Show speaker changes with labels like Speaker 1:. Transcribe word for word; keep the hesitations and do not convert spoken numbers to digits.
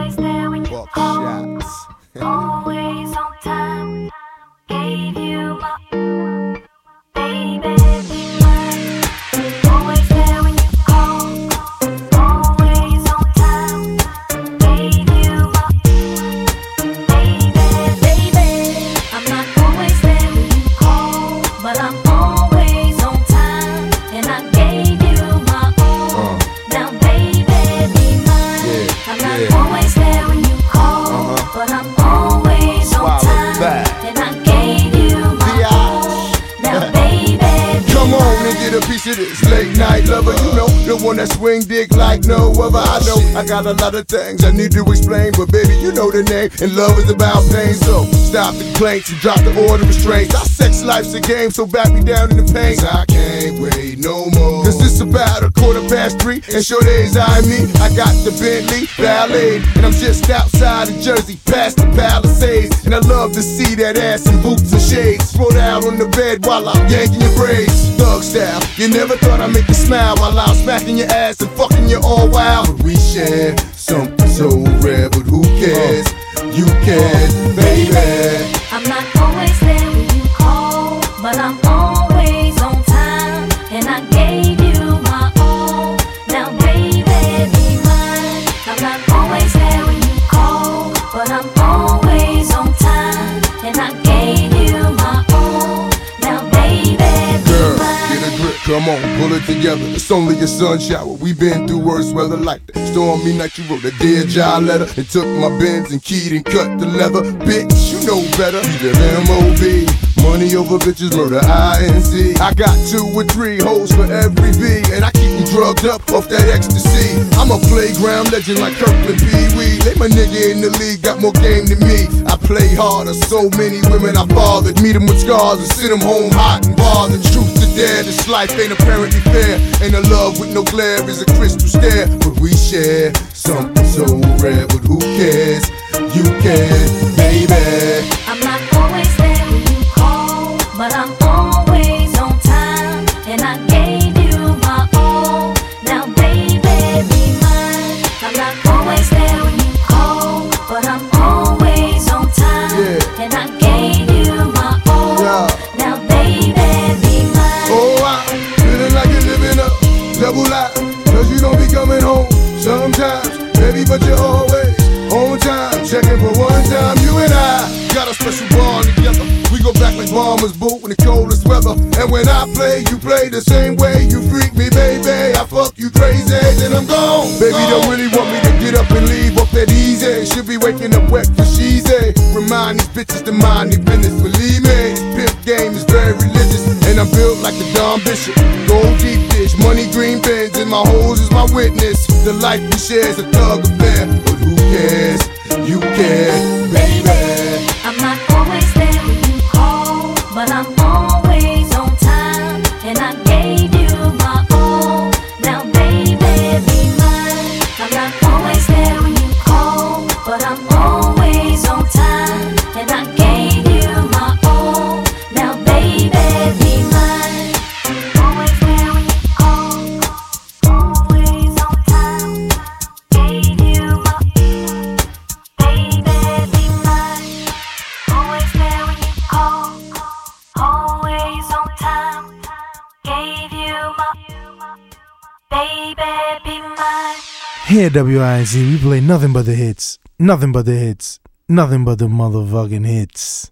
Speaker 1: always there when you
Speaker 2: Buck
Speaker 1: call.
Speaker 2: shots.
Speaker 1: Always on time. Gave you my baby, be mine. Always there when you call. Always on time. Gave you my baby, baby. I'm not always there when you call, but I'm always on time, and I gave you my all.
Speaker 2: Uh.
Speaker 1: Now, baby, be mine.
Speaker 2: Yeah,
Speaker 1: I'm not
Speaker 2: yeah.
Speaker 1: always there when you call,
Speaker 2: Uh-huh.
Speaker 1: but I'm always on
Speaker 2: Swallow
Speaker 1: time,
Speaker 2: that.
Speaker 1: and I gave you my all. Now, baby, be
Speaker 2: Come on
Speaker 1: mine.
Speaker 2: and get a piece of this late night lover. You know, the one that swing dick like no other. I know I got a lot of things I need to explain, but baby, you know the name, and love is about pain. So stop the complaints and drop the order of restraints. Our sex life's a game, so back me down in the pain. I can't wait no more. Cause it's about a quarter past three, and sure days I me. I got the Bentley Ballet, and I'm just outside of Jersey, past the Palisades. And I love to see that ass in boots and shades, spread out on the bed while I'm yanking your braids. Thug style, you never thought I'd make you smile while I'm smacking your ass and fucking you all wild. But we share something so rare, but who cares? You can, baby.
Speaker 1: I'm not always there when you call, but I'm always on time, and I gave you my all. Now, baby, be mine. I'm not always there when you call, but I'm always on time, and I gave you my all. Now, baby, be
Speaker 2: Girl,
Speaker 1: mine.
Speaker 2: get a grip, come on, pull it together. It's only a sun shower. We been through worse weather like that. Stormy night, you wrote a dear job letter and took my Benz and keyed and cut the leather. Bitch, you know better. We live M O B. Money over bitches, murder I N C. I got two or three hoes for every V, and I keep them drugged up off that ecstasy. I'm a playground legend like Kirkland Pee Wee. They my nigga in the league, got more game than me. I play harder, so many women I fathered. Meet them with scars and send them home hot and bothered. Truth to dare, this life ain't apparently fair. Ain't a love with no glare is a crystal stare. But we share something so rare, but who cares? You can, baby.
Speaker 1: I'm not always there when you call, but I'm always on time, and I gave you my all. Now, baby, be mine. I'm not always there when you call, but I'm always on time,
Speaker 2: Yeah.
Speaker 1: and I gave you my all.
Speaker 2: Yeah.
Speaker 1: Now, baby, be mine.
Speaker 2: Oh, I'm feeling like you're living a double life, cause you don't be coming home sometimes, baby, but you're always on time. Checking for one time, you and I got a special bond together. We go back like bombers boot in the coldest weather. And when I play, you play the same way. You freak me, baby, I fuck you crazy, then I'm gone. Baby, don't really want me to get up and leave off that easy. Should be waking up wet for she's a. Remind these bitches to mind their business, believe me. This pimp game is very religious, and I'm built like the Don Bishop. Gold deep dish, money green bins, and my hoes is my witness. The life we share is a thug affair, but who cares? You care, baby.
Speaker 1: I'm not always there when you call, but I'm always on time, and I gave you my all. Now, baby, be mine. I'm not always there when you call, but I'm always on time, and I gave you my all. Now, baby, be mine. Always there when you call, always on time, gave you my baby, be mine. Always there when you call, always on time, gave you my baby, be mine.
Speaker 3: Here at W I Z, we play nothing but the hits. Nothing but the hits. Nothing but the motherfucking hits.